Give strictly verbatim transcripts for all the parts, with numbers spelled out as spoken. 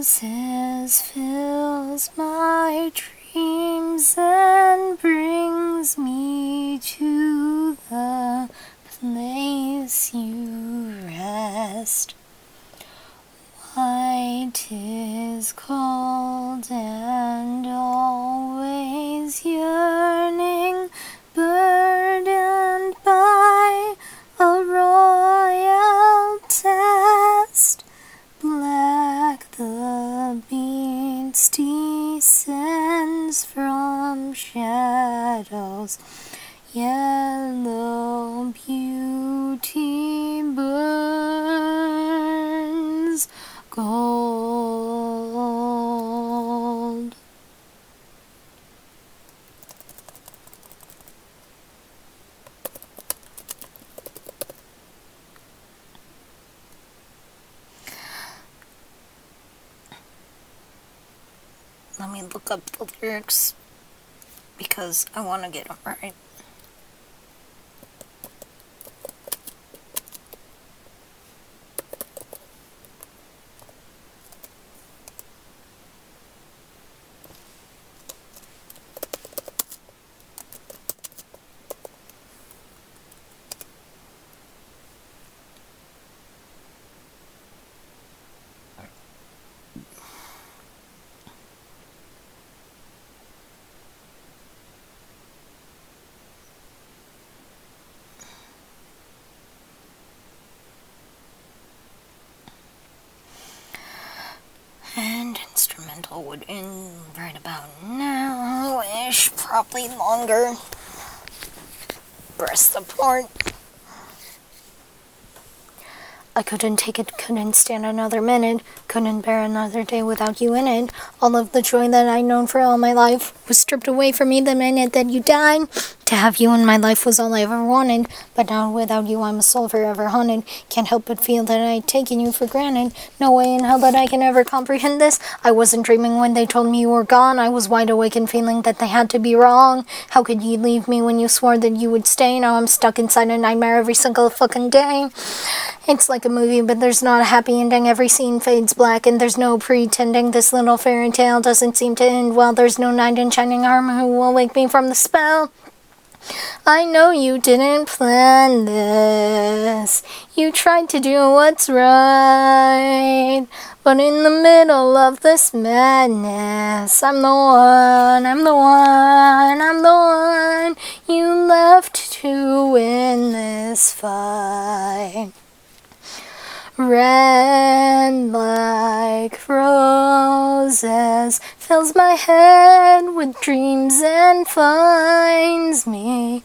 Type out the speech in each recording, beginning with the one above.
roses fills my dreams and brings me to the place you rest. White is cold and always yearning, burdened by a royal test. Black the beast descends from shadows, yellow beauty burns gold. Let me look up the lyrics because I want to get them right. And instrumental would end right about now-ish, probably longer. Breast support. I couldn't take it, couldn't stand another minute, couldn't bear another day without you in it. All of the joy that I'd known for all my life was stripped away from me the minute that you died. To have you in my life was all I ever wanted, but now without you I'm a soul forever haunted. Can't help but feel that I'd taken you for granted. No way in hell that I can ever comprehend this. I wasn't dreaming when they told me you were gone. I was wide awake and feeling that they had to be wrong. How could you leave me when you swore that you would stay? Now I'm stuck inside a nightmare every single fucking day. It's like a movie, but there's not a happy ending. Every scene fades black and there's no pretending. This little fairy tale doesn't seem to end well. There's no knight in shining armor who will wake me from the spell. I know you didn't plan this. You tried to do what's right, but in the middle of this madness, I'm the one, I'm the one, I'm the one you left to win this fight. Red like roses fills my head with dreams and finds me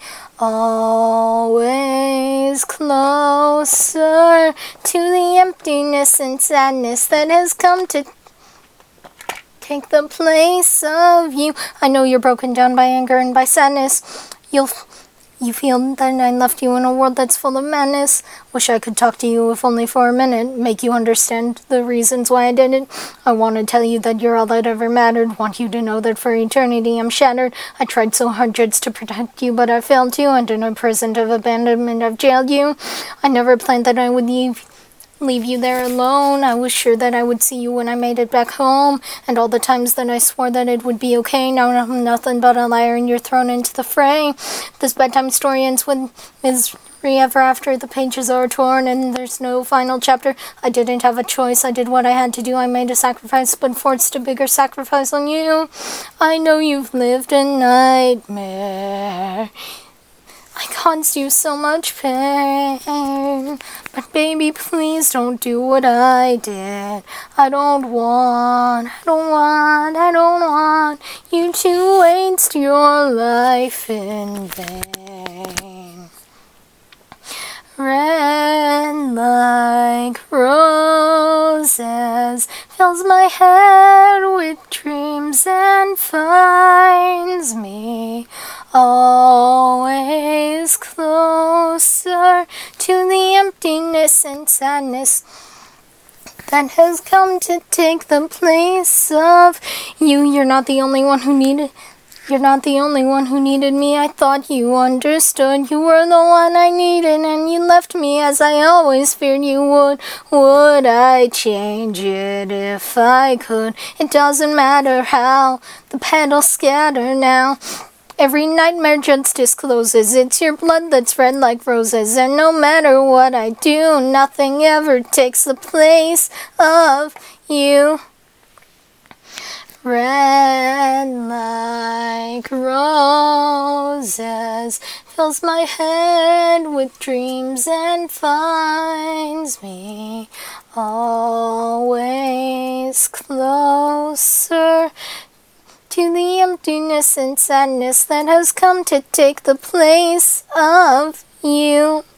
always closer to the emptiness and sadness that has come to take the place of you. I know you're broken down by anger and by sadness. You'll You feel that I left you in a world that's full of madness. Wish I could talk to you if only for a minute. Make you understand the reasons why I did it. I want to tell you that you're all that ever mattered. Want you to know that for eternity I'm shattered. I tried so hard just to protect you, but I failed you. And in a prison of abandonment I've jailed you. I never planned that I would leave leave you there alone. I was sure that I would see you when I made it back home, and all the times that I swore that it would be okay. Now I'm nothing but a liar and you're thrown into the fray. This bedtime story ends with misery ever after. The pages are torn and there's no final chapter. I didn't have a choice. I did what I had to do. I made a sacrifice but forced a bigger sacrifice on you. I know you've lived a nightmare. I caused you so much pain, but baby, please don't do what I did. I don't want, I don't want, I don't want you to waste your life in vain. Red like roses fills my head with dreams and finds me always closer to the emptiness and sadness that has come to take the place of you. You're not the only one who needed You're not the only one who needed me. I thought you understood. You were the one I needed, and you left me as I always feared you would. Would I change it if I could? It doesn't matter how the petals scatter now. Every nightmare just discloses it's your blood that's red like roses. And no matter what I do, nothing ever takes the place of you. Red like roses fills my head with dreams and finds me always closer to the emptiness and sadness that has come to take the place of you.